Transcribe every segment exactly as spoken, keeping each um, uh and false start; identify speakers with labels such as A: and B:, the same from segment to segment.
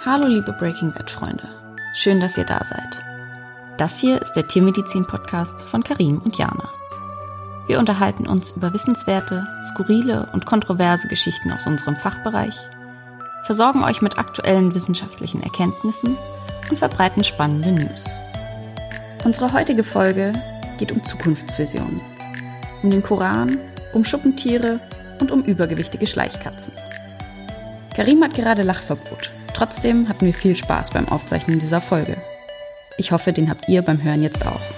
A: Hallo liebe Breaking Bad Freunde, schön, dass ihr da seid. Das hier ist der Tiermedizin-Podcast von Karim und Jana. Wir unterhalten uns über wissenswerte, skurrile und kontroverse Geschichten aus unserem Fachbereich, versorgen euch mit aktuellen wissenschaftlichen Erkenntnissen und verbreiten spannende News. Unsere heutige Folge geht um Zukunftsvisionen, um den Koran, um Schuppentiere und um übergewichtige Schleichkatzen. Karim hat gerade Lachverbot. Trotzdem hatten wir viel Spaß beim Aufzeichnen dieser Folge. Ich hoffe, den habt ihr beim Hören jetzt auch.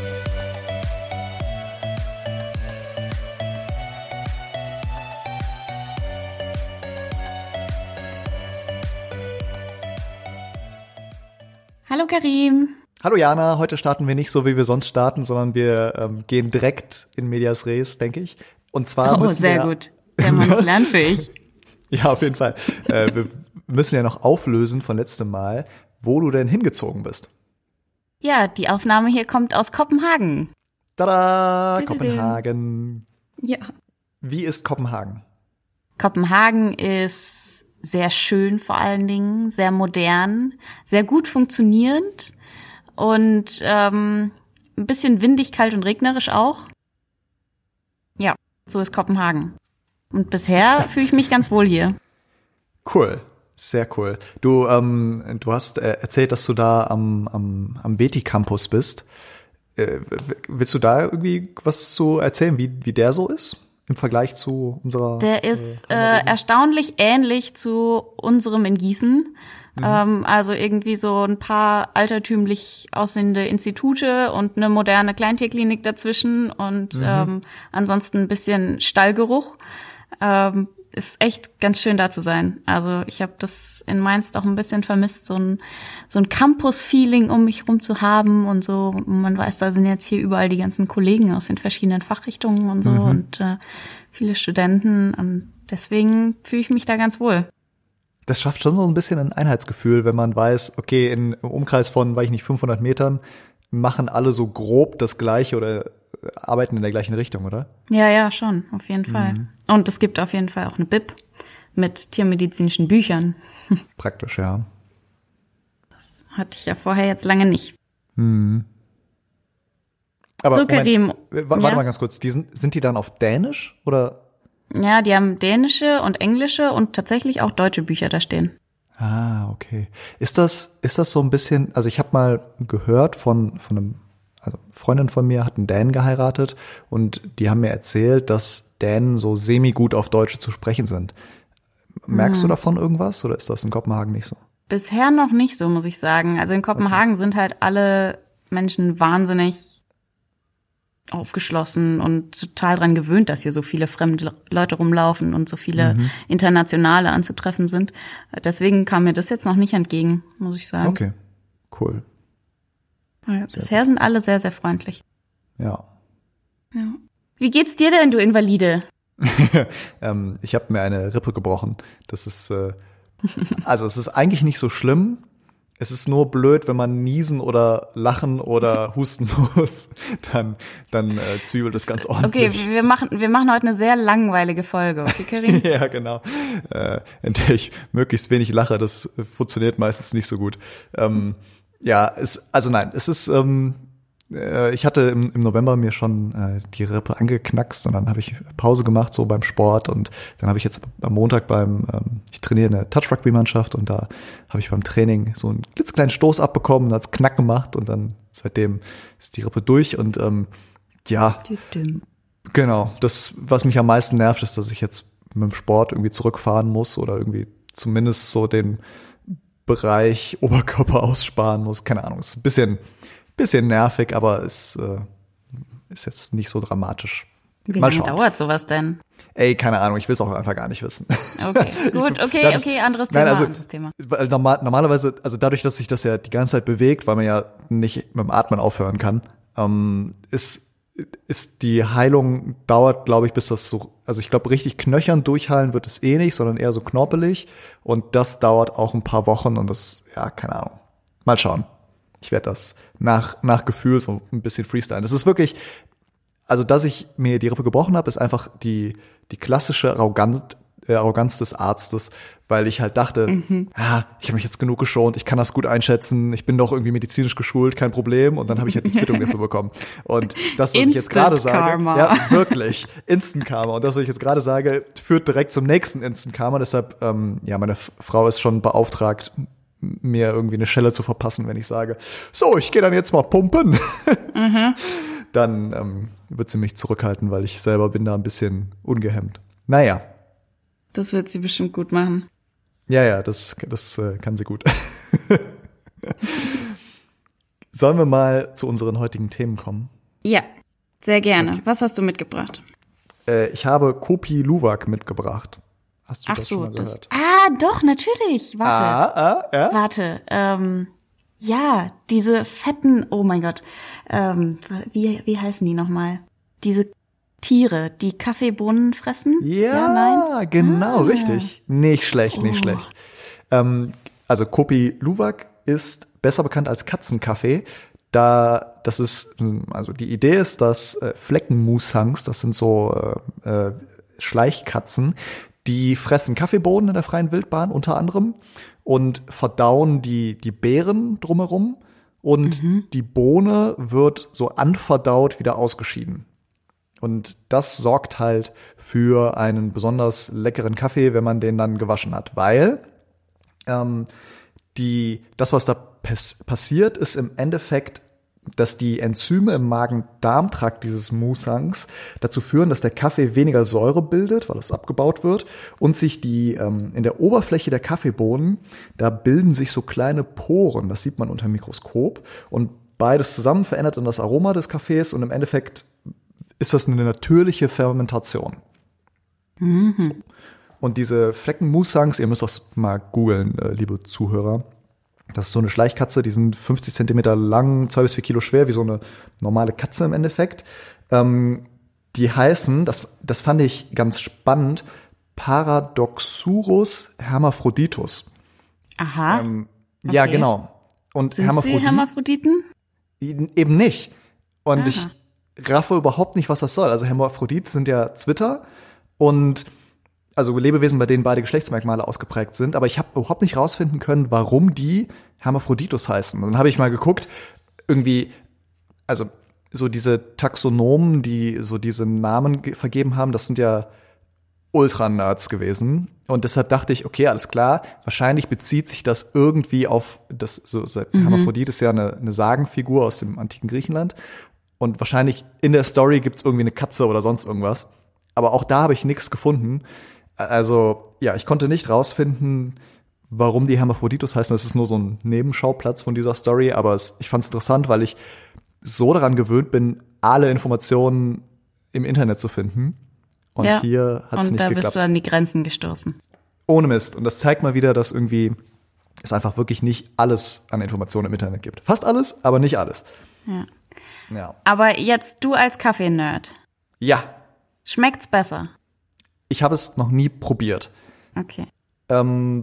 A: Hallo Karim.
B: Hallo Jana, heute starten wir nicht so, wie wir sonst starten, sondern wir ähm, gehen direkt in Medias Res, denke ich. Und zwar
A: oh,
B: müssen
A: sehr
B: wir,
A: gut. Der Mann ist lernfähig.
B: Ja, auf jeden Fall. äh, wir müssen ja noch auflösen von letztem Mal, wo du denn hingezogen bist.
A: Ja, die Aufnahme hier kommt aus Kopenhagen.
B: Tada, Kopenhagen.
A: Ja.
B: Wie ist Kopenhagen?
A: Kopenhagen ist sehr schön vor allen Dingen, sehr modern, sehr gut funktionierend und ähm, ein bisschen windig, kalt und regnerisch auch. Ja, so ist Kopenhagen. Und bisher fühle ich mich ganz wohl hier.
B: Cool, sehr cool. Du, ähm, du hast äh, erzählt, dass du da am, am, am Veti-Campus bist. Äh, willst du da irgendwie was zu erzählen, wie, wie der so ist im Vergleich zu unserer?
A: Der ist äh, äh, erstaunlich ähnlich zu unserem in Gießen. Mhm. Ähm, also irgendwie so ein paar altertümlich aussehende Institute und eine moderne Kleintierklinik dazwischen und mhm. ähm, ansonsten ein bisschen Stallgeruch. Ähm, ist echt ganz schön da zu sein. Also ich habe das in Mainz doch ein bisschen vermisst, so ein so ein Campus-Feeling um mich rum zu haben und so. Man weiß, da sind jetzt hier überall die ganzen Kollegen aus den verschiedenen Fachrichtungen und so mhm. und äh, viele Studenten. Und deswegen fühle ich mich da ganz wohl.
B: Das schafft schon so ein bisschen ein Einheitsgefühl, wenn man weiß, okay, in, im Umkreis von, weiß ich nicht, fünfhundert Metern machen alle so grob das Gleiche oder arbeiten in der gleichen Richtung, oder?
A: Ja, ja, schon, auf jeden Fall. Mhm. Und es gibt auf jeden Fall auch eine Bib mit tiermedizinischen Büchern.
B: Praktisch, ja.
A: Das hatte ich ja vorher jetzt lange nicht.
B: Mhm. Aber
A: so, Karim.
B: Moment, warte
A: ja?
B: mal ganz kurz, die sind, sind die dann auf Dänisch, oder?
A: Ja, die haben dänische und englische und tatsächlich auch deutsche Bücher da stehen.
B: Ah, okay. Ist das, ist das so ein bisschen, also ich habe mal gehört von, von einem, also eine Freundin von mir hat einen Dänen geheiratet und die haben mir erzählt, dass Dänen so semi-gut auf Deutsch zu sprechen sind. Merkst hm. du davon irgendwas oder ist das in Kopenhagen nicht so?
A: Bisher noch nicht so, muss ich sagen. Also in Kopenhagen okay. sind halt alle Menschen wahnsinnig aufgeschlossen und total dran gewöhnt, dass hier so viele fremde Leute rumlaufen und so viele mhm. Internationale anzutreffen sind. Deswegen kam mir das jetzt noch nicht entgegen, muss ich sagen.
B: Okay, cool.
A: Ja, bisher gut. Sind alle sehr, sehr freundlich.
B: Ja.
A: ja. Wie geht's dir denn, du Invalide?
B: ähm, ich habe mir eine Rippe gebrochen. Das ist, äh, also es ist eigentlich nicht so schlimm. Es ist nur blöd, wenn man niesen oder lachen oder husten muss, dann dann äh, zwiebelt es ganz ordentlich.
A: Okay, wir machen wir machen heute eine sehr langweilige Folge, okay, Karim?
B: Ja, genau. Äh, in der ich möglichst wenig lache, das funktioniert meistens nicht so gut. Ähm, ja, es, also nein, es ist, ähm, äh, ich hatte im, im November mir schon äh, die Rippe angeknackst und dann habe ich Pause gemacht, so beim Sport und dann habe ich jetzt am Montag beim, ähm, ich trainiere eine Touch-Rugby-Mannschaft und da habe ich beim Training so einen klitzekleinen Stoß abbekommen, hat's Knack gemacht und dann seitdem ist die Rippe durch und ähm, ja, genau, das, was mich am meisten nervt, ist, dass ich jetzt mit dem Sport irgendwie zurückfahren muss oder irgendwie zumindest so den Bereich Oberkörper aussparen muss, keine Ahnung, ist ein bisschen bisschen nervig, aber es äh, ist jetzt nicht so dramatisch.
A: Wie lange dauert sowas denn?
B: Ey, keine Ahnung, ich will es auch einfach gar nicht wissen.
A: Okay, gut, okay, dadurch, okay, anderes Thema,
B: nein, also,
A: anderes Thema.
B: Weil normal, normalerweise, also dadurch, dass sich das ja die ganze Zeit bewegt, weil man ja nicht mit dem Atmen aufhören kann, ähm, ist ist die Heilung dauert, glaube ich, bis das so, also ich glaube, richtig knöchern durchheilen wird es eh nicht, sondern eher so knorpelig und das dauert auch ein paar Wochen und das, ja, keine Ahnung. Mal schauen. Ich werde das nach nach Gefühl so ein bisschen freestylen. Das ist wirklich, also dass ich mir die Rippe gebrochen habe, ist einfach die die klassische Arroganz, äh, Arroganz des Arztes, weil ich halt dachte, mhm. ah, ich habe mich jetzt genug geschont, ich kann das gut einschätzen, ich bin doch irgendwie medizinisch geschult, kein Problem. Und dann habe ich halt die Quittung dafür bekommen. Und das, was ich jetzt gerade sage,
A: Karma.
B: ja, wirklich, Instant Karma. Und das, was ich jetzt gerade sage, führt direkt zum nächsten Instant Karma. Deshalb, ähm, ja, meine F- Frau ist schon beauftragt, mir irgendwie eine Schelle zu verpassen, wenn ich sage, so, ich gehe dann jetzt mal pumpen. Mhm. Dann ähm, wird sie mich zurückhalten, weil ich selber bin da ein bisschen ungehemmt. Naja.
A: Das wird sie bestimmt gut machen.
B: Ja, ja, das, das äh, kann sie gut. Sollen wir mal zu unseren heutigen Themen kommen?
A: Ja, sehr gerne.
B: Okay.
A: Was hast du mitgebracht?
B: Äh, ich habe Kopi Luwak mitgebracht. Hast du
A: Ach
B: das
A: so,
B: schon mal
A: das.
B: gehört?
A: Ah, doch, natürlich. Warte.
B: Ah, ah, ja?
A: Warte. Ähm, ja, diese fetten, oh mein Gott. Ähm, wie, wie heißen die nochmal? Diese Tiere, die Kaffeebohnen fressen?
B: Ja,
A: ja nein?
B: genau,
A: ah.
B: richtig. Nicht schlecht, nicht
A: Oh.
B: schlecht. Ähm, also Kopi Luwak ist besser bekannt als Katzenkaffee. Da, das ist, also die Idee ist, dass äh, Fleckenmusangs, das sind so äh, äh, Schleichkatzen, die fressen Kaffeebohnen in der freien Wildbahn unter anderem und verdauen die, die Beeren drumherum und mhm. die Bohne wird so anverdaut wieder ausgeschieden. Und das sorgt halt für einen besonders leckeren Kaffee, wenn man den dann gewaschen hat, weil ähm, die, das, was da pass- passiert, ist im Endeffekt, dass die Enzyme im Magen-Darm-Trakt dieses Musangs dazu führen, dass der Kaffee weniger Säure bildet, weil es abgebaut wird, und sich die ähm, in der Oberfläche der Kaffeebohnen, da bilden sich so kleine Poren, das sieht man unter dem Mikroskop, und beides zusammen verändert dann das Aroma des Kaffees und im Endeffekt ist das eine natürliche Fermentation. Mhm. Und diese Fleckenmusangs, ihr müsst das mal googeln, äh, liebe Zuhörer. Das ist so eine Schleichkatze, die sind fünfzig Zentimeter lang, zwei bis vier Kilo schwer, wie so eine normale Katze im Endeffekt. Ähm, die heißen, das, das fand ich ganz spannend, Paradoxurus hermaphroditus.
A: Aha.
B: Ähm, okay. Ja, genau. Und
A: sind
B: Hermaphrodit,
A: sie Hermaphroditen?
B: Eben nicht. Und
A: Aha.
B: ich raffe überhaupt nicht, was das soll. Also Hermaphrodit sind ja Zwitter und also Lebewesen, bei denen beide Geschlechtsmerkmale ausgeprägt sind, aber ich habe überhaupt nicht rausfinden können, warum die Hermaphroditus heißen. Und dann habe ich mal geguckt, irgendwie, also so diese Taxonomen, die so diese Namen ge- vergeben haben, das sind ja Ultra-Nerds gewesen. Und deshalb dachte ich, okay, alles klar, wahrscheinlich bezieht sich das irgendwie auf das, so, so mhm. Hermaphrodit ist ja eine, eine Sagenfigur aus dem antiken Griechenland. Und wahrscheinlich in der Story gibt's irgendwie eine Katze oder sonst irgendwas. Aber auch da habe ich nichts gefunden. Also, ja, ich konnte nicht rausfinden, warum die Hermaphroditus heißen. Das ist nur so ein Nebenschauplatz von dieser Story. Aber es, ich fand es interessant, weil ich so daran gewöhnt bin, alle Informationen im Internet zu finden. Und
A: ja.
B: hier hat es nicht geklappt.
A: Und da bist du an die Grenzen gestoßen.
B: Ohne Mist. Und das zeigt mal wieder, dass irgendwie es einfach wirklich nicht alles an Informationen im Internet gibt. Fast alles, aber nicht alles.
A: Ja.
B: Ja.
A: Aber jetzt du als Kaffee-Nerd.
B: Ja.
A: Schmeckt's besser?
B: Ich habe es noch nie probiert.
A: Okay.
B: Ähm,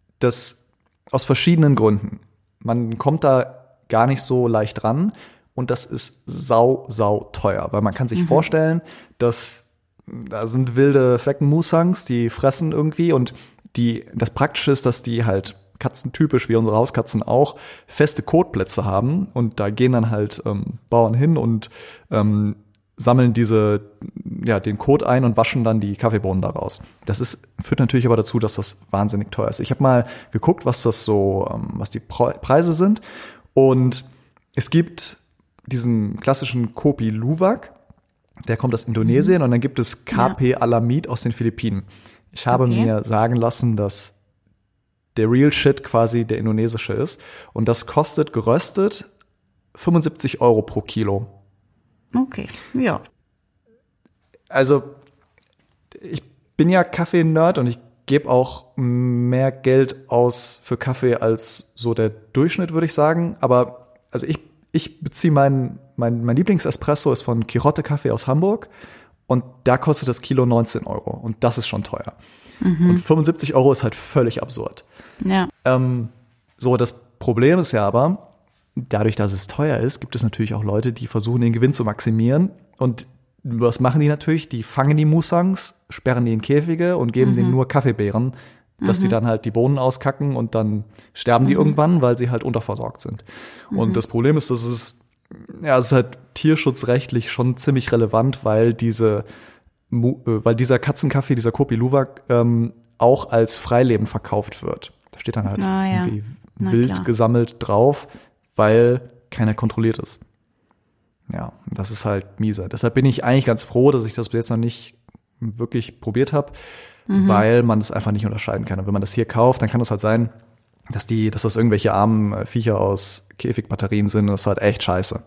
B: das aus verschiedenen Gründen. Man kommt da gar nicht so leicht ran und das ist sau, sau teuer. Weil man kann sich mhm. vorstellen, dass da sind wilde Fleckenmusangs, die fressen irgendwie und die, das Praktische ist, dass die halt katzentypisch, wie unsere Hauskatzen auch, feste Kotplätze haben und da gehen dann halt ähm, Bauern hin und ähm, sammeln diese, ja, den Kot ein und waschen dann die Kaffeebohnen daraus. Das ist, führt natürlich aber dazu, dass das wahnsinnig teuer ist. Ich habe mal geguckt, was das so, ähm, was die Pre- Preise sind und es gibt diesen klassischen Kopi Luwak, der kommt aus Indonesien mhm. und dann gibt es K P ja. Alamid aus den Philippinen. Ich habe okay. mir sagen lassen, dass der Real Shit quasi der indonesische ist. Und das kostet geröstet fünfundsiebzig Euro pro Kilo.
A: Okay, ja.
B: Also ich bin ja Kaffee-Nerd und ich gebe auch mehr Geld aus für Kaffee als so der Durchschnitt, würde ich sagen. Aber also ich, ich beziehe meinen, mein, mein Lieblingsespresso ist von Quixote Kaffee aus Hamburg. Und da kostet das Kilo neunzehn Euro. Und das ist schon teuer. Mhm. Und fünfundsiebzig Euro ist halt völlig absurd.
A: Ja.
B: Ähm, so, das Problem ist ja aber, dadurch, dass es teuer ist, gibt es natürlich auch Leute, die versuchen, den Gewinn zu maximieren. Und was machen die natürlich? Die fangen die Musangs, sperren die in Käfige und geben mhm. denen nur Kaffeebeeren, dass mhm. die dann halt die Bohnen auskacken und dann sterben die mhm. irgendwann, weil sie halt unterversorgt sind. Mhm. Und das Problem ist, dass es, ja, es ist halt tierschutzrechtlich schon ziemlich relevant, weil diese, weil dieser Katzenkaffee, dieser Kopi Luwak, ähm, auch als Freileben verkauft wird. Da steht dann halt
A: ah, ja.
B: irgendwie
A: Na,
B: wild
A: klar.
B: gesammelt drauf, weil keiner kontrolliert ist. Ja, das ist halt miese. Deshalb bin ich eigentlich ganz froh, dass ich das bis jetzt noch nicht wirklich probiert habe, mhm. weil man es einfach nicht unterscheiden kann. Und wenn man das hier kauft, dann kann es halt sein, dass die, dass das irgendwelche armen Viecher aus Käfigbatterien sind und das ist halt echt scheiße.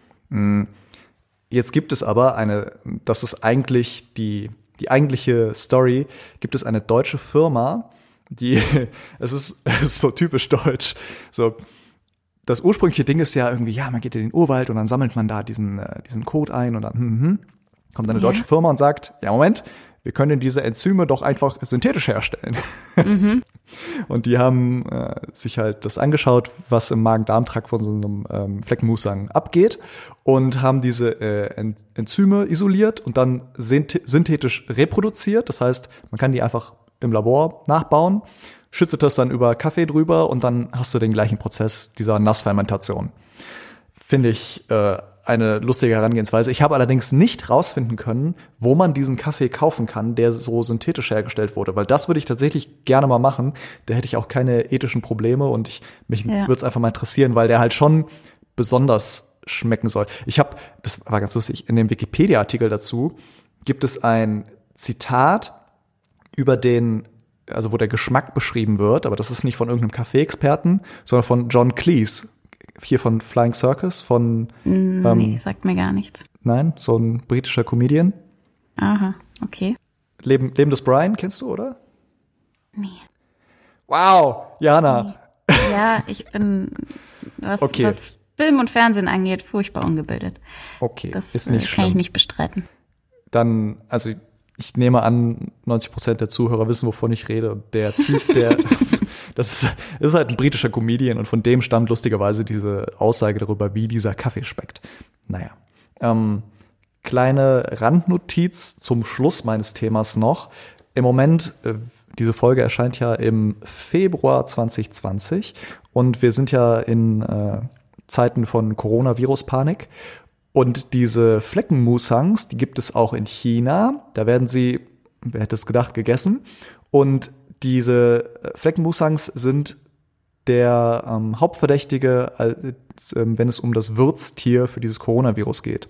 B: Jetzt gibt es aber eine, das ist eigentlich die, die eigentliche Story, gibt es eine deutsche Firma, die, es ist, es ist so typisch deutsch, so, das ursprüngliche Ding ist ja irgendwie, ja, man geht in den Urwald und dann sammelt man da diesen, äh, diesen Code ein und dann hm, hm, kommt eine ja. deutsche Firma und sagt, ja, Moment, wir können diese Enzyme doch einfach synthetisch herstellen. Mhm. Und die haben äh, sich halt das angeschaut, was im Magen-Darm-Trakt von so einem ähm, Fleckenmusang abgeht und haben diese äh, Enzyme isoliert und dann synthetisch reproduziert. Das heißt, man kann die einfach im Labor nachbauen, schüttet das dann über Kaffee drüber und dann hast du den gleichen Prozess dieser Nassfermentation. Finde ich äh, eine lustige Herangehensweise. Ich habe allerdings nicht rausfinden können, wo man diesen Kaffee kaufen kann, der so synthetisch hergestellt wurde, weil das würde ich tatsächlich gerne mal machen. Da hätte ich auch keine ethischen Probleme und ich mich ja. würde es einfach mal interessieren, weil der halt schon besonders schmecken soll. Ich habe, das war ganz lustig, in dem Wikipedia-Artikel dazu gibt es ein Zitat über den, also wo der Geschmack beschrieben wird, aber das ist nicht von irgendeinem Kaffee-Experten, sondern von John Cleese, hier von Flying Circus, von
A: Nee, ähm, sagt mir gar nichts.
B: Nein, so ein britischer Comedian.
A: Aha, okay.
B: Leben, Leben des Brian, kennst du, oder?
A: Nee.
B: Wow, Jana.
A: Nee. Ja, ich bin, was,
B: okay.
A: was Film und Fernsehen angeht, furchtbar ungebildet.
B: Okay,
A: das
B: ist nicht
A: äh,
B: schlimm.
A: Kann ich nicht bestreiten.
B: Dann, also ich nehme an, neunzig Prozent der Zuhörer wissen, wovon ich rede. Und der Typ, der, das ist, ist halt ein britischer Comedian und von dem stammt lustigerweise diese Aussage darüber, wie dieser Kaffee schmeckt. Naja, ähm, kleine Randnotiz zum Schluss meines Themas noch. Im Moment, äh, diese Folge erscheint ja im Februar zwanzig zwanzig und wir sind ja in äh, Zeiten von Coronavirus-Panik. Und diese Fleckenmusangs, die gibt es auch in China. Da werden sie, wer hätte es gedacht, gegessen. Und diese Fleckenmusangs sind der ähm, Hauptverdächtige, äh, wenn es um das Wirtstier für dieses Coronavirus geht.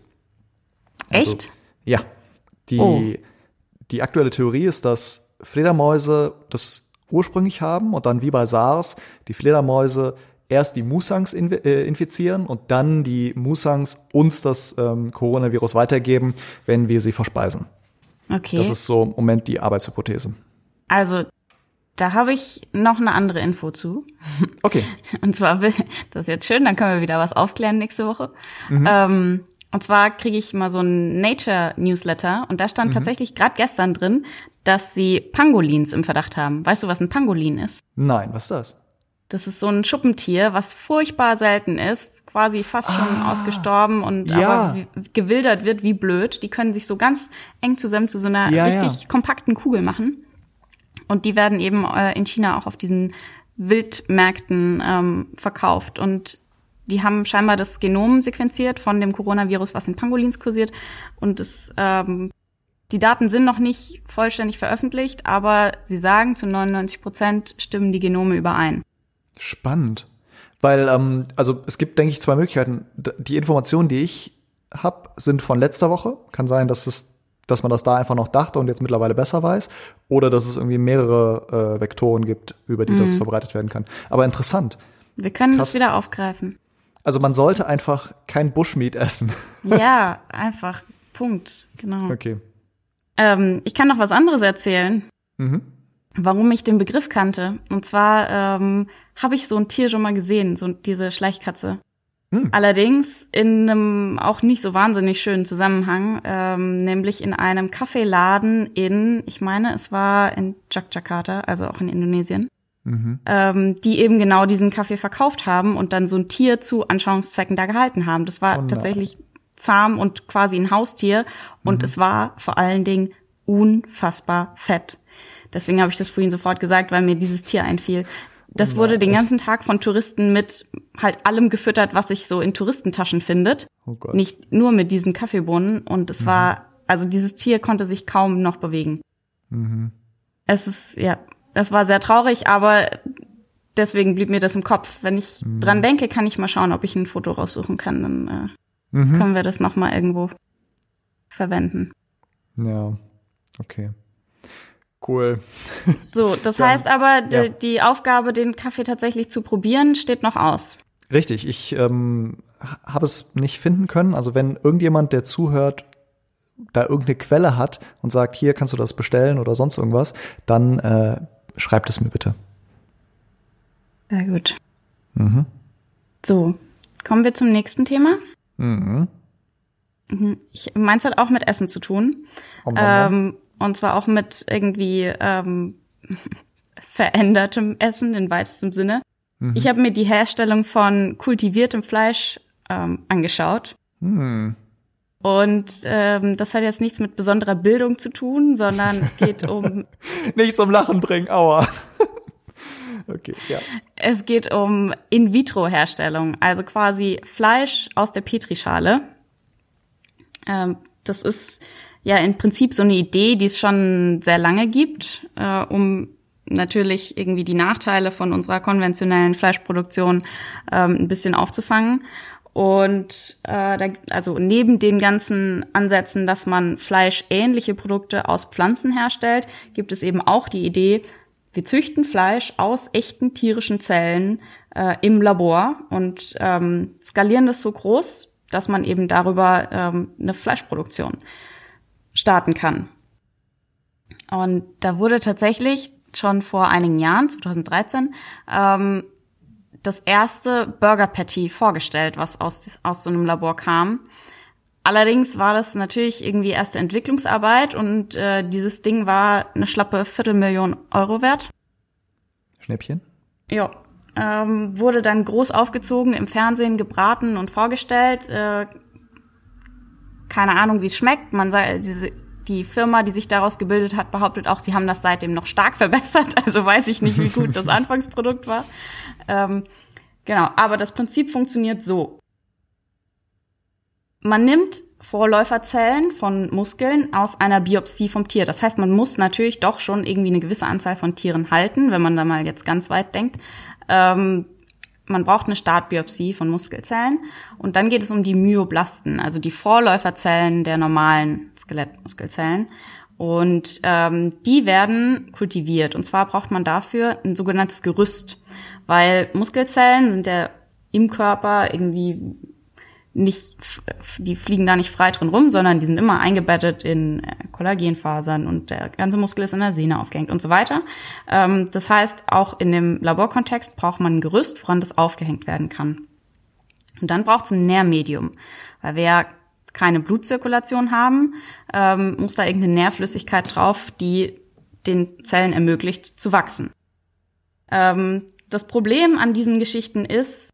B: Also,
A: echt?
B: Ja. Die, oh. die aktuelle Theorie ist, dass Fledermäuse das ursprünglich haben und dann wie bei SARS die Fledermäuse erst die Musangs infizieren und dann die Musangs uns das ähm, Coronavirus weitergeben, wenn wir sie verspeisen.
A: Okay.
B: Das ist so im Moment die Arbeitshypothese.
A: Also, da habe ich noch eine andere Info zu.
B: Okay.
A: Und zwar, das ist jetzt schön, dann können wir wieder was aufklären nächste Woche. Mhm. Ähm, und zwar kriege ich mal so einen Nature-Newsletter und da stand mhm. tatsächlich gerade gestern drin, dass sie Pangolins im Verdacht haben. Weißt du, was ein Pangolin ist?
B: Nein, was ist das?
A: Das ist so ein Schuppentier, was furchtbar selten ist, quasi fast schon ah, ausgestorben und
B: ja.
A: aber wie, gewildert wird wie blöd. Die können sich so ganz eng zusammen zu so einer
B: ja,
A: richtig
B: ja.
A: kompakten Kugel machen. Und die werden eben äh, in China auch auf diesen Wildmärkten ähm, verkauft. Und die haben scheinbar das Genom sequenziert von dem Coronavirus, was in Pangolins kursiert. Und es, ähm, die Daten sind noch nicht vollständig veröffentlicht, aber sie sagen, zu neunundneunzig Prozent stimmen die Genome überein.
B: Spannend. Weil, ähm, also es gibt, denke ich, zwei Möglichkeiten. Die Informationen, die ich habe, sind von letzter Woche. Kann sein, dass es, dass man das da einfach noch dachte und jetzt mittlerweile besser weiß. Oder dass es irgendwie mehrere äh, Vektoren gibt, über die mhm. das verbreitet werden kann. Aber interessant.
A: Wir können
B: Krass.
A: das wieder aufgreifen.
B: Also man sollte einfach kein Bushmeat essen.
A: Ja, einfach. Punkt. Genau.
B: Okay.
A: Ähm, ich kann noch was anderes erzählen.
B: Mhm.
A: Warum ich den Begriff kannte. Und zwar ähm, habe ich so ein Tier schon mal gesehen, so diese Schleichkatze. Hm. Allerdings in einem auch nicht so wahnsinnig schönen Zusammenhang, ähm, nämlich in einem Kaffeeladen in, ich meine, es war in Yogyakarta, also auch in Indonesien, mhm. ähm, die eben genau diesen Kaffee verkauft haben und dann so ein Tier zu Anschauungszwecken da gehalten haben. Das war
B: oh
A: tatsächlich zahm und quasi ein Haustier. Und mhm. es war vor allen Dingen unfassbar fett. Deswegen habe ich das vorhin sofort gesagt, weil mir dieses Tier einfiel. Das wurde den ganzen Tag von Touristen mit halt allem gefüttert, was sich so in Touristentaschen findet.
B: Oh Gott.
A: Nicht nur mit diesen Kaffeebohnen. Und es mhm. war, also dieses Tier konnte sich kaum noch bewegen. Mhm. Es ist, ja, das war sehr traurig, aber deswegen blieb mir das im Kopf. Wenn ich mhm. dran denke, kann ich mal schauen, ob ich ein Foto raussuchen kann. Dann äh, mhm. können wir das noch mal irgendwo verwenden.
B: Ja, okay. Cool.
A: So, das ja. heißt aber, die, ja. die Aufgabe, den Kaffee tatsächlich zu probieren, steht noch aus.
B: Richtig, ich ähm, habe es nicht finden können. Also wenn irgendjemand, der zuhört, da irgendeine Quelle hat und sagt, hier kannst du das bestellen oder sonst irgendwas, dann äh, schreibt es mir bitte.
A: Sehr gut.
B: Mhm.
A: So, kommen wir zum nächsten Thema.
B: Mhm.
A: Ich, meins hat auch mit Essen zu tun.
B: Om, om, om.
A: Ähm, und zwar auch mit irgendwie ähm, verändertem Essen im weitesten Sinne. Mhm. Ich habe mir die Herstellung von kultiviertem Fleisch ähm, angeschaut.
B: Mhm.
A: Und ähm, das hat jetzt nichts mit besonderer Bildung zu tun, sondern es geht um...
B: Nichts zum Lachen bringen, aua. Okay, ja.
A: Es geht um In-vitro-Herstellung, also quasi Fleisch aus der Petrischale. Ähm, das ist ja im Prinzip so eine Idee, die es schon sehr lange gibt, äh, um natürlich irgendwie die Nachteile von unserer konventionellen Fleischproduktion ähm, ein bisschen aufzufangen. Und äh, da, also neben den ganzen Ansätzen, dass man fleischähnliche Produkte aus Pflanzen herstellt, gibt es eben auch die Idee, wir züchten Fleisch aus echten tierischen Zellen äh, im Labor und ähm, skalieren das so groß, dass man eben darüber ähm, eine Fleischproduktion starten kann. Und da wurde tatsächlich schon vor einigen Jahren, zwanzig dreizehn, ähm, das erste Burger Patty vorgestellt, was aus, aus so einem Labor kam. Allerdings war das natürlich irgendwie erste Entwicklungsarbeit und äh, dieses Ding war eine schlappe Viertelmillion Euro wert.
B: Schnäppchen?
A: Ja. Ähm, wurde dann groß aufgezogen, im Fernsehen gebraten und vorgestellt. Äh, keine Ahnung, wie es schmeckt. Man sagt, diese Die Firma, die sich daraus gebildet hat, behauptet auch, sie haben das seitdem noch stark verbessert. Also weiß ich nicht, wie gut das Anfangsprodukt war. Ähm, genau, aber das Prinzip funktioniert so. Man nimmt Vorläuferzellen von Muskeln aus einer Biopsie vom Tier. Das heißt, man muss natürlich doch schon irgendwie eine gewisse Anzahl von Tieren halten, wenn man da mal jetzt ganz weit denkt. Ähm, man braucht eine Startbiopsie von Muskelzellen. Und dann geht es um die Myoblasten, also die Vorläuferzellen der normalen Skelettmuskelzellen. Und ähm, die werden kultiviert. Und zwar braucht man dafür ein sogenanntes Gerüst, weil Muskelzellen sind ja im Körper irgendwie nicht, die fliegen da nicht frei drin rum, sondern die sind immer eingebettet in Kollagenfasern und der ganze Muskel ist in der Sehne aufgehängt und so weiter. Ähm, das heißt, auch in dem Laborkontext braucht man ein Gerüst, woran das aufgehängt werden kann. Und dann braucht es ein Nährmedium, weil wir ja keine Blutzirkulation haben, ähm, muss da irgendeine Nährflüssigkeit drauf, die den Zellen ermöglicht zu wachsen. Ähm, das Problem an diesen Geschichten ist,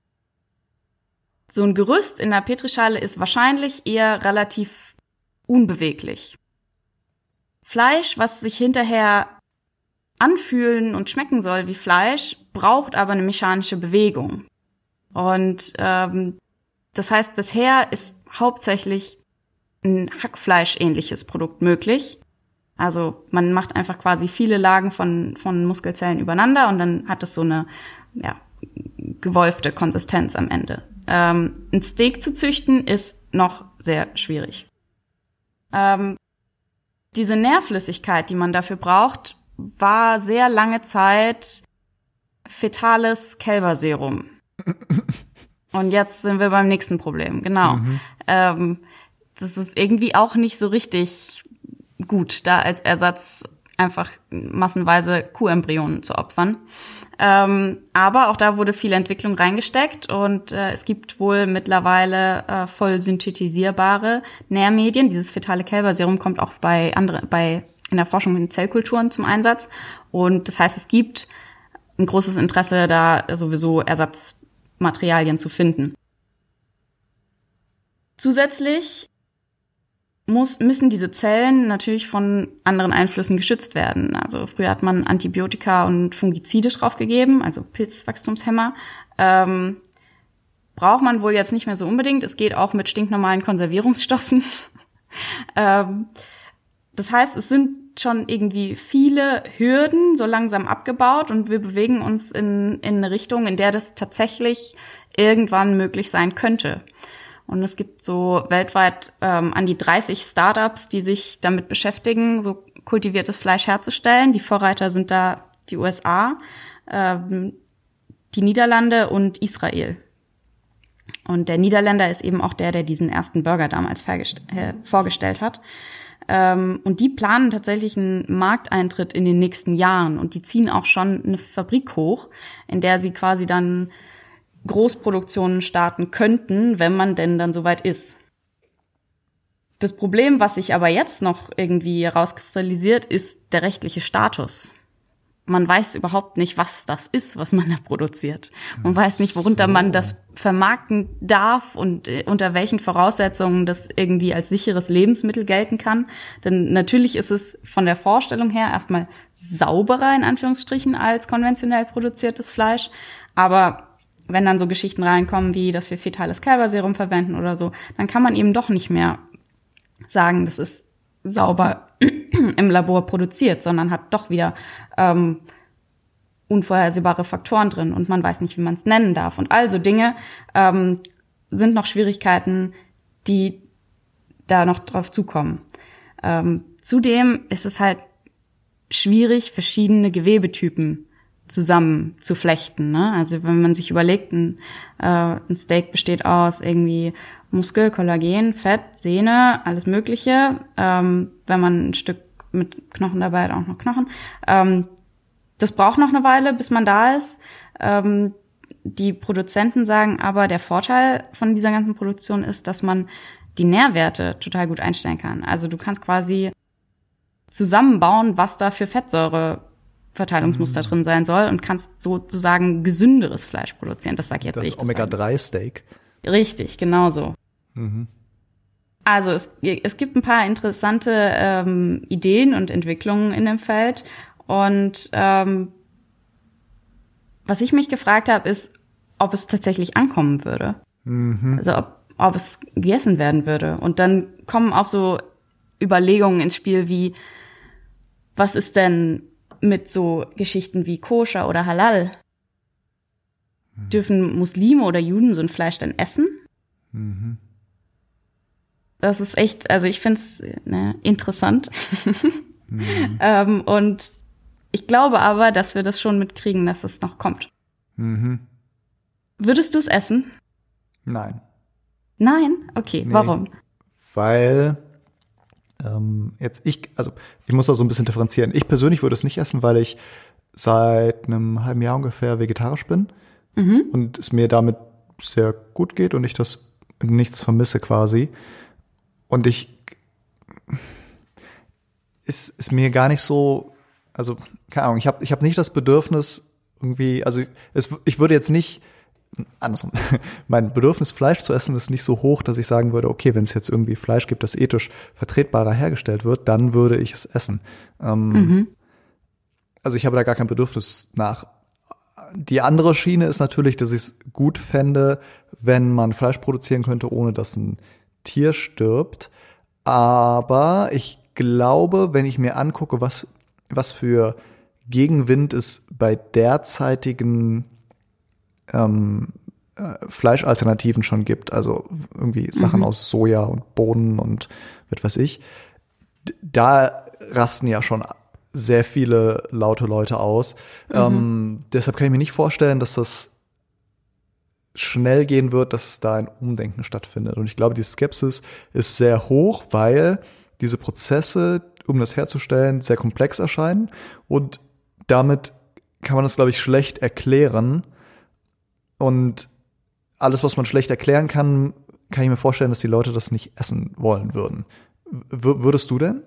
A: so ein Gerüst in der Petrischale ist wahrscheinlich eher relativ unbeweglich. Fleisch, was sich hinterher anfühlen und schmecken soll wie Fleisch, braucht aber eine mechanische Bewegung. Und ähm, das heißt, bisher ist hauptsächlich ein Hackfleisch-ähnliches Produkt möglich. Also man macht einfach quasi viele Lagen von von Muskelzellen übereinander und dann hat es so eine ja gewolfte Konsistenz am Ende. Ähm, ein Steak zu züchten ist noch sehr schwierig. Ähm, diese Nährflüssigkeit, die man dafür braucht, war sehr lange Zeit fetales Kälberserum. Und jetzt sind wir beim nächsten Problem, genau. Mhm. Ähm, das ist irgendwie auch nicht so richtig gut, da als Ersatz einfach massenweise Kuhembryonen zu opfern. Ähm, aber auch da wurde viel Entwicklung reingesteckt und äh, es gibt wohl mittlerweile äh, voll synthetisierbare Nährmedien. Dieses fetale Kälberserum kommt auch bei andere, bei in der Forschung in Zellkulturen zum Einsatz. Und das heißt, es gibt ein großes Interesse, da sowieso Ersatzmaterialien zu finden. Zusätzlich muss, müssen diese Zellen natürlich von anderen Einflüssen geschützt werden. Also früher hat man Antibiotika und Fungizide draufgegeben, also Pilzwachstumshemmer. Ähm, braucht man wohl jetzt nicht mehr so unbedingt. Es geht auch mit stinknormalen Konservierungsstoffen. ähm, das heißt, es sind schon irgendwie viele Hürden so langsam abgebaut und wir bewegen uns in, in eine Richtung, in der das tatsächlich irgendwann möglich sein könnte. Und es gibt so weltweit ähm, an die dreißig Startups, die sich damit beschäftigen, so kultiviertes Fleisch herzustellen. Die Vorreiter sind da die U S A, ähm, die Niederlande und Israel. Und der Niederländer ist eben auch der, der diesen ersten Burger damals äh, vorgestellt hat. Ähm, und die planen tatsächlich einen Markteintritt in den nächsten Jahren. Und die ziehen auch schon eine Fabrik hoch, in der sie quasi dann Großproduktionen starten könnten, wenn man denn dann soweit ist. Das Problem, was sich aber jetzt noch irgendwie rauskristallisiert, ist der rechtliche Status. Man weiß überhaupt nicht, was das ist, was man da produziert. Man weiß nicht, worunter so. man das vermarkten darf und unter welchen Voraussetzungen das irgendwie als sicheres Lebensmittel gelten kann. Denn natürlich ist es von der Vorstellung her erstmal sauberer, in Anführungsstrichen, als konventionell produziertes Fleisch. Aber wenn dann so Geschichten reinkommen, wie dass wir fetales Kälberserum verwenden oder so, dann kann man eben doch nicht mehr sagen, das ist sauber im Labor produziert, sondern hat doch wieder ähm, unvorhersehbare Faktoren drin und man weiß nicht, wie man es nennen darf. Und also Dinge ähm, sind noch Schwierigkeiten, die da noch drauf zukommen. Ähm, zudem ist es halt schwierig, verschiedene Gewebetypen zusammen zu flechten, ne? Also wenn man sich überlegt, ein, äh, ein Steak besteht aus irgendwie Muskel, Kollagen, Fett, Sehne, alles Mögliche. Ähm, wenn man ein Stück mit Knochen dabei hat, auch noch Knochen. Ähm, das braucht noch eine Weile, bis man da ist. Ähm, die Produzenten sagen aber, der Vorteil von dieser ganzen Produktion ist, dass man die Nährwerte total gut einstellen kann. Also du kannst quasi zusammenbauen, was da für Fettsäure Verteilungsmuster mhm. drin sein soll und kannst sozusagen gesünderes Fleisch produzieren. Das sag ich jetzt nicht.
B: Das Omega drei Steak.
A: Richtig, genau so.
B: Mhm.
A: Also es, es gibt ein paar interessante ähm, Ideen und Entwicklungen in dem Feld. Und ähm, was ich mich gefragt habe, ist, ob es tatsächlich ankommen würde. Mhm. Also ob, ob es gegessen werden würde. Und dann kommen auch so Überlegungen ins Spiel wie, was ist denn mit so Geschichten wie Koscher oder Halal? Mhm. Dürfen Muslime oder Juden so ein Fleisch dann essen?
B: Mhm.
A: Das ist echt, also ich find's ne, interessant. Mhm. ähm, und ich glaube aber, dass wir das schon mitkriegen, dass es noch kommt.
B: Mhm.
A: Würdest du es essen?
B: Nein.
A: Nein? Okay, nee, warum?
B: Weil ähm, jetzt ich, also ich muss da so ein bisschen differenzieren. Ich persönlich würde es nicht essen, weil ich seit einem halben Jahr ungefähr vegetarisch bin mhm. und es mir damit sehr gut geht und ich das nichts vermisse quasi. Und ich ist ist mir gar nicht so, also keine Ahnung, ich habe ich habe nicht das Bedürfnis irgendwie, also es, ich würde jetzt nicht andersrum, mein Bedürfnis Fleisch zu essen ist nicht so hoch, dass ich sagen würde, okay, wenn es jetzt irgendwie Fleisch gibt, das ethisch vertretbarer hergestellt wird, dann würde ich es essen. Ähm, mhm. Also ich habe da gar kein Bedürfnis nach. Die andere Schiene ist natürlich, dass ich es gut fände, wenn man Fleisch produzieren könnte, ohne dass ein Tier stirbt. Aber ich glaube, wenn ich mir angucke, was, was für Gegenwind es bei derzeitigen ähm, äh, Fleischalternativen schon gibt, also irgendwie Sachen mhm. aus Soja und Bohnen und was weiß ich, da rasten ja schon sehr viele laute Leute aus. Mhm. Ähm, deshalb kann ich mir nicht vorstellen, dass das schnell gehen wird, dass da ein Umdenken stattfindet. Und ich glaube, die Skepsis ist sehr hoch, weil diese Prozesse, um das herzustellen, sehr komplex erscheinen. Und damit kann man das, glaube ich, schlecht erklären. Und alles, was man schlecht erklären kann, kann ich mir vorstellen, dass die Leute das nicht essen wollen würden. W- würdest du denn?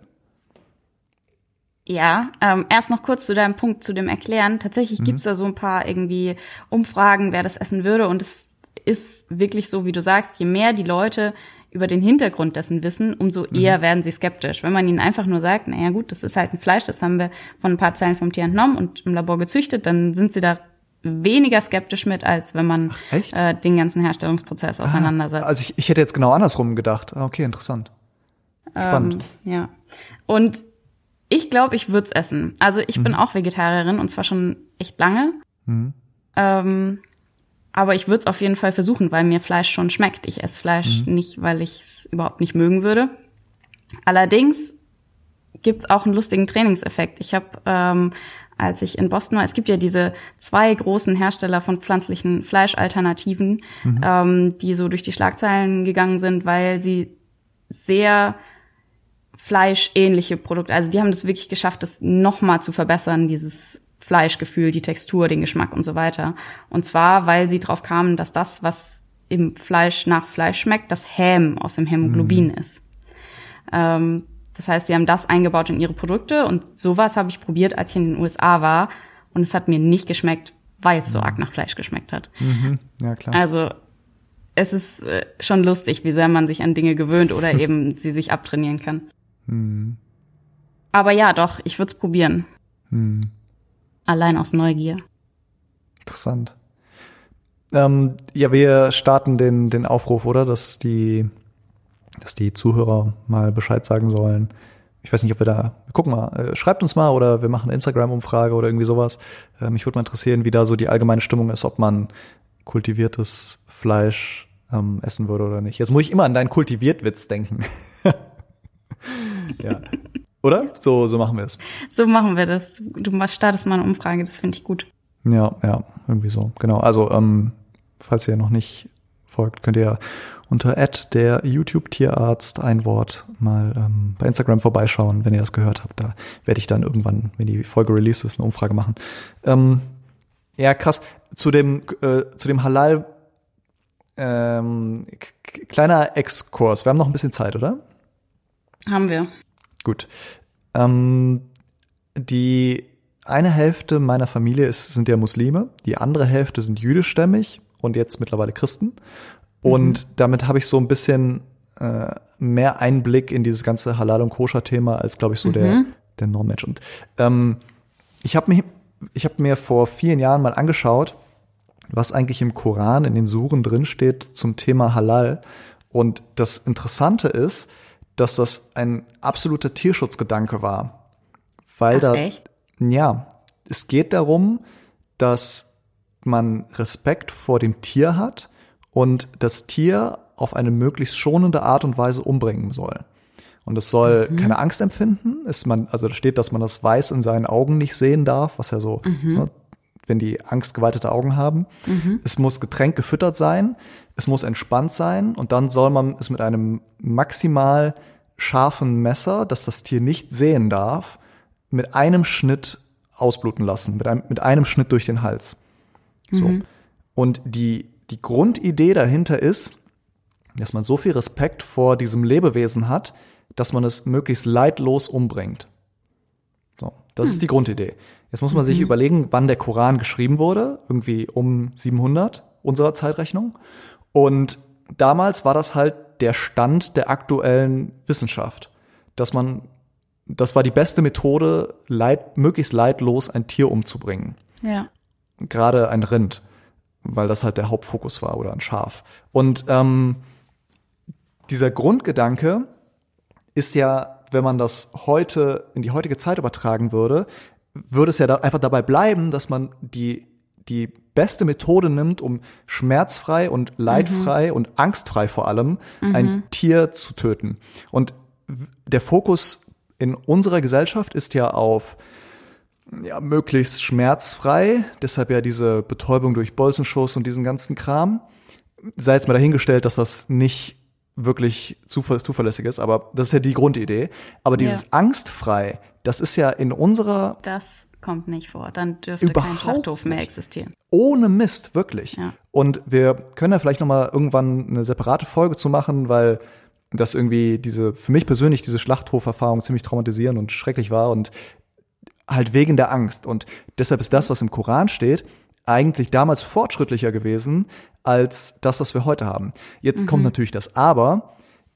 A: Ja, ähm, erst noch kurz zu deinem Punkt, zu dem Erklären. Tatsächlich mhm. gibt's da so ein paar irgendwie Umfragen, wer das essen würde. Und es ist wirklich so, wie du sagst, je mehr die Leute über den Hintergrund dessen wissen, umso eher mhm. werden sie skeptisch. Wenn man ihnen einfach nur sagt, naja gut, das ist halt ein Fleisch, das haben wir von ein paar Zellen vom Tier entnommen und im Labor gezüchtet, dann sind sie da weniger skeptisch mit, als wenn man Ach, äh, den ganzen Herstellungsprozess ah, auseinandersetzt.
B: Also ich, ich hätte jetzt genau andersrum gedacht. Okay, interessant. Spannend.
A: Ähm, ja. Und ich glaube, ich würde es essen. Also ich mhm. bin auch Vegetarierin und zwar schon echt lange. Mhm. Ähm, aber ich würde es auf jeden Fall versuchen, weil mir Fleisch schon schmeckt. Ich esse Fleisch mhm. nicht, weil ich es überhaupt nicht mögen würde. Allerdings gibt's auch einen lustigen Trainingseffekt. Ich habe, ähm, als ich in Boston war, es gibt ja diese zwei großen Hersteller von pflanzlichen Fleischalternativen, mhm. ähm, die so durch die Schlagzeilen gegangen sind, weil sie sehr fleischähnliche Produkte, also die haben das wirklich geschafft, das nochmal zu verbessern, dieses Fleischgefühl, die Textur, den Geschmack und so weiter. Und zwar, weil sie drauf kamen, dass das, was im Fleisch nach Fleisch schmeckt, das Häm aus dem Hämoglobin mhm. ist. Ähm, das heißt, sie haben das eingebaut in ihre Produkte und sowas habe ich probiert, als ich in den U S A war und es hat mir nicht geschmeckt, weil es so arg nach Fleisch geschmeckt hat.
B: Mhm. Ja, klar.
A: Also es ist äh, schon lustig, wie sehr man sich an Dinge gewöhnt oder eben sie sich abtrainieren kann. Mhm. Aber ja, doch, ich würde es probieren. Mhm. Allein aus Neugier.
B: Interessant. Ähm, ja, wir starten den den Aufruf, oder? Dass die dass die Zuhörer mal Bescheid sagen sollen. Ich weiß nicht, ob wir da, wir gucken mal, äh, schreibt uns mal oder wir machen eine Instagram-Umfrage oder irgendwie sowas. Äh, mich würde mal interessieren, wie da so die allgemeine Stimmung ist, ob man kultiviertes Fleisch ähm, essen würde oder nicht. Jetzt muss ich immer an deinen Kultiviert-Witz denken. Ja. Oder? So, so machen wir es.
A: So machen wir das. Du startest mal eine Umfrage, das finde ich gut.
B: Ja, ja, irgendwie so. Genau. Also, ähm, falls ihr noch nicht folgt, könnt ihr unter at der YouTube-Tierarzt ein Wort mal ähm, bei Instagram vorbeischauen, wenn ihr das gehört habt. Da werde ich dann irgendwann, wenn die Folge released ist, eine Umfrage machen. Ähm, ja, krass. Zu dem, äh, zu dem Halal ähm, k- kleiner Exkurs. Wir haben noch ein bisschen Zeit, oder?
A: Haben wir.
B: Gut. Ähm, die eine Hälfte meiner Familie ist, sind ja Muslime, die andere Hälfte sind jüdischstämmig und jetzt mittlerweile Christen. Und mhm. damit habe ich so ein bisschen äh, mehr Einblick in dieses ganze Halal- und Koscher-Thema als, glaube ich, so mhm. der, der Normensch. Und ähm, ich habe mich, ich habe mir vor vielen Jahren mal angeschaut, was eigentlich im Koran, in den Suren drinsteht zum Thema Halal. Und das Interessante ist, dass das ein absoluter Tierschutzgedanke war. Weil
A: Ach,
B: da,
A: echt?
B: Ja, es geht darum, dass man Respekt vor dem Tier hat und das Tier auf eine möglichst schonende Art und Weise umbringen soll. Und es soll mhm. keine Angst empfinden. Ist man, also da steht, dass man das Weiß in seinen Augen nicht sehen darf, was ja so, mhm. ne, wenn die angstgeweitete Augen haben. Mhm. Es muss getränkt gefüttert sein, es muss entspannt sein und dann soll man es mit einem maximal scharfen Messer, das das Tier nicht sehen darf, mit einem Schnitt ausbluten lassen, mit einem, mit einem Schnitt durch den Hals. So. Mhm. Und die, die Grundidee dahinter ist, dass man so viel Respekt vor diesem Lebewesen hat, dass man es möglichst leidlos umbringt. So, das mhm. ist die Grundidee. Jetzt muss man mhm. sich überlegen, wann der Koran geschrieben wurde, irgendwie um siebenhundert unserer Zeitrechnung. Und damals war das halt der Stand der aktuellen Wissenschaft, dass man, das war die beste Methode, leid, möglichst leidlos ein Tier umzubringen.
A: Ja.
B: Gerade ein Rind, weil das halt der Hauptfokus war, oder ein Schaf. Und ähm, dieser Grundgedanke ist ja, wenn man das heute in die heutige Zeit übertragen würde, würde es ja da einfach dabei bleiben, dass man die die beste Methode nimmt, um schmerzfrei und leidfrei mhm. und angstfrei vor allem mhm. ein Tier zu töten. Und der Fokus in unserer Gesellschaft ist ja auf ja, möglichst schmerzfrei, deshalb ja diese Betäubung durch Bolzenschuss und diesen ganzen Kram. Sei jetzt mal dahingestellt, dass das nicht wirklich zuver- zuverlässig ist, aber das ist ja die Grundidee. Aber dieses ja. angstfrei, das ist ja in unserer...
A: Das kommt nicht vor, dann dürfte kein Schlachthof mehr existieren.
B: Ohne Mist, wirklich. Ja. Und wir können ja vielleicht noch mal irgendwann eine separate Folge zu machen, weil das irgendwie diese, für mich persönlich diese Schlachthoferfahrung ziemlich traumatisierend und schrecklich war und halt wegen der Angst. Und deshalb ist das, was im Koran steht, eigentlich damals fortschrittlicher gewesen als das, was wir heute haben. Jetzt mhm. kommt natürlich das Aber.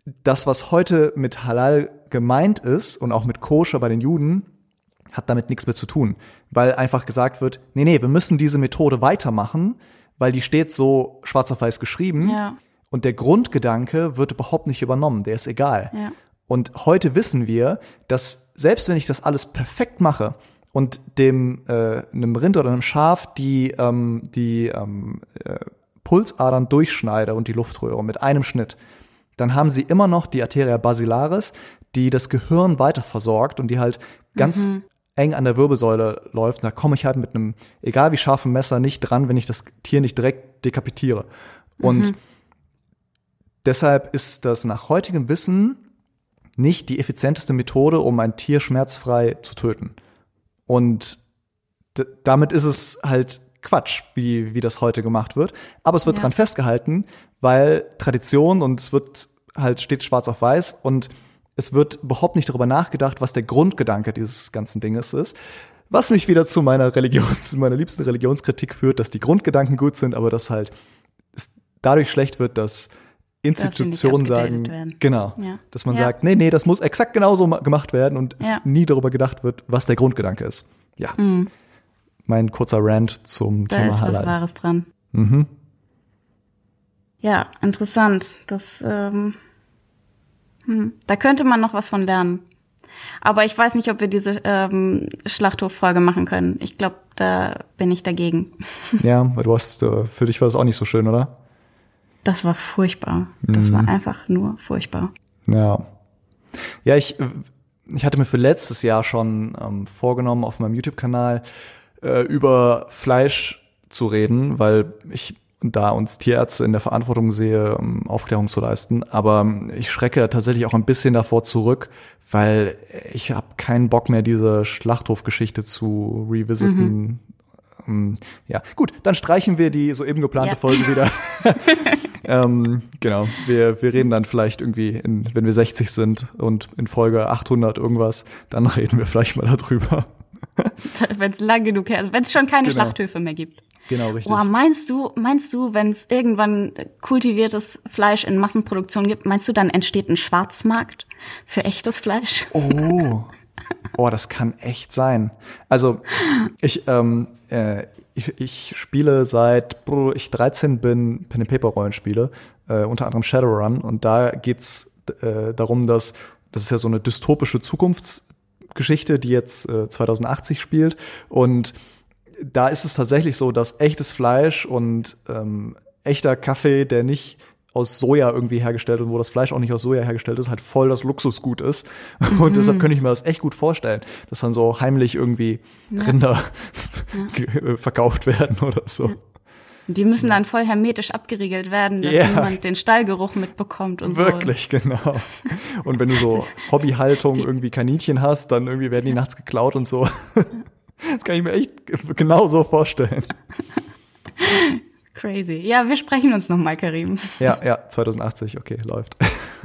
B: das, was heute mit Halal gemeint ist und auch mit Koscher bei den Juden, hat damit nichts mehr zu tun, weil einfach gesagt wird, nee, nee, wir müssen diese Methode weitermachen, weil die steht so schwarz auf weiß geschrieben
A: Ja.
B: und der Grundgedanke wird überhaupt nicht übernommen, der ist egal.
A: Ja.
B: Und heute wissen wir, dass selbst wenn ich das alles perfekt mache und dem äh, einem Rind oder einem Schaf die ähm, die ähm, äh, Pulsadern durchschneide und die Luftröhre mit einem Schnitt, dann haben sie immer noch die Arteria basilaris, die das Gehirn weiter versorgt und die halt ganz
A: Mhm.
B: eng an der Wirbelsäule läuft. Und da komme ich halt mit einem, egal wie scharfen Messer, nicht dran, wenn ich das Tier nicht direkt dekapitiere. Und
A: Mhm.
B: deshalb ist das nach heutigem Wissen nicht die effizienteste Methode, um ein Tier schmerzfrei zu töten. Und d- damit ist es halt Quatsch, wie, wie das heute gemacht wird. Aber es wird
A: Ja.
B: dran festgehalten, weil Tradition und es wird halt steht schwarz auf weiß und es wird überhaupt nicht darüber nachgedacht, was der Grundgedanke dieses ganzen Dinges ist. Was mich wieder zu meiner Religions, meiner liebsten Religionskritik führt, dass die Grundgedanken gut sind, aber dass halt es dadurch schlecht wird, dass Institutionen
A: abgedatet
B: sagen,
A: werden.
B: genau,
A: Ja.
B: dass man
A: Ja.
B: sagt, nee, nee, das muss exakt genauso ma- gemacht werden und
A: Ja.
B: es nie darüber gedacht wird, was der Grundgedanke ist. Ja.
A: Mhm.
B: Mein kurzer Rant zum
A: Da
B: Thema
A: ist was
B: Halal.
A: Wahres dran.
B: Mhm.
A: Ja, interessant. Das, ähm, hm, da könnte man noch was von lernen. Aber ich weiß nicht, ob wir diese ähm, Schlachthof-Folge machen können. Ich glaube, da bin ich dagegen.
B: Ja, weil du hast, äh, für dich war das auch nicht so schön, oder?
A: Das war furchtbar. Das
B: Mhm.
A: war einfach nur furchtbar.
B: Ja. Ja, ich, äh, ich hatte mir für letztes Jahr schon ähm, vorgenommen, auf meinem YouTube-Kanal äh, über Fleisch zu reden, weil ich da uns Tierärzte in der Verantwortung sehe, um Aufklärung zu leisten. Aber ich schrecke tatsächlich auch ein bisschen davor zurück, weil ich habe keinen Bock mehr, diese Schlachthofgeschichte zu revisiten. Ähm, ja, gut, dann streichen wir die soeben geplante
A: Ja.
B: Folge wieder. ähm, genau, wir, wir reden dann vielleicht irgendwie, in, wenn wir sechzig sind und in Folge achthundert irgendwas, dann reden wir vielleicht mal darüber.
A: Wenn es lang genug her ist, wenn es schon keine
B: Genau.
A: Schlachthöfe mehr gibt.
B: Genau, richtig.
A: Boah, meinst du, meinst du, wenn es irgendwann kultiviertes Fleisch in Massenproduktion gibt, meinst du, dann entsteht ein Schwarzmarkt für echtes Fleisch?
B: Oh, oh, das kann echt sein. Also ich, ähm, äh, ich, ich spiele seit boah, ich dreizehn bin Pen and Paper Rollenspiele, äh, unter anderem Shadowrun, und da geht's äh, darum, dass das ist ja so eine dystopische Zukunftsgeschichte, die jetzt äh, zweitausendachtzig spielt, und da ist es tatsächlich so, dass echtes Fleisch und ähm, echter Kaffee, der nicht aus Soja irgendwie hergestellt und wo das Fleisch auch nicht aus Soja hergestellt ist, halt voll das Luxusgut ist. Und
A: Mhm.
B: deshalb könnte ich mir das echt gut vorstellen, dass dann so heimlich irgendwie Rinder ge- verkauft werden oder so.
A: Die müssen dann voll hermetisch abgeriegelt werden, dass
B: Ja.
A: niemand den Stallgeruch mitbekommt und
B: Wirklich, genau. Und wenn du so Hobbyhaltung irgendwie Kaninchen hast, dann irgendwie werden die nachts geklaut und so. Das kann ich mir echt g- genau so vorstellen.
A: so. Crazy. Ja, wir sprechen uns nochmal, Karim.
B: Ja, ja, zweitausendachtzig, okay, läuft.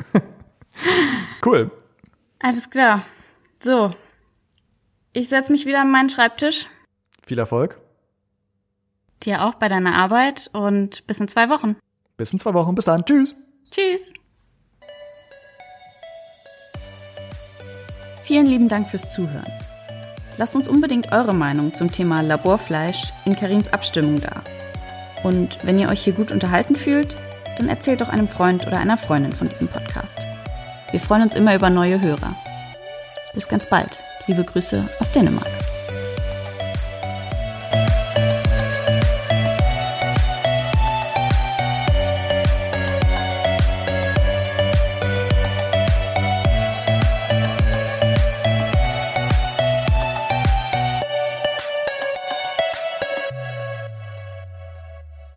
B: Cool.
A: Alles klar. So. Ich setz mich wieder an meinen Schreibtisch.
B: Viel Erfolg.
A: Dir auch bei deiner Arbeit und bis in zwei Wochen.
B: Bis in zwei Wochen. Bis dann. Tschüss.
A: Tschüss. Vielen lieben Dank fürs Zuhören. Lasst uns unbedingt eure Meinung zum Thema Laborfleisch in Karims Abstimmung da. Und wenn ihr euch hier gut unterhalten fühlt, dann erzählt doch einem Freund oder einer Freundin von diesem Podcast. Wir freuen uns immer über neue Hörer. Bis ganz bald. Liebe Grüße aus Dänemark.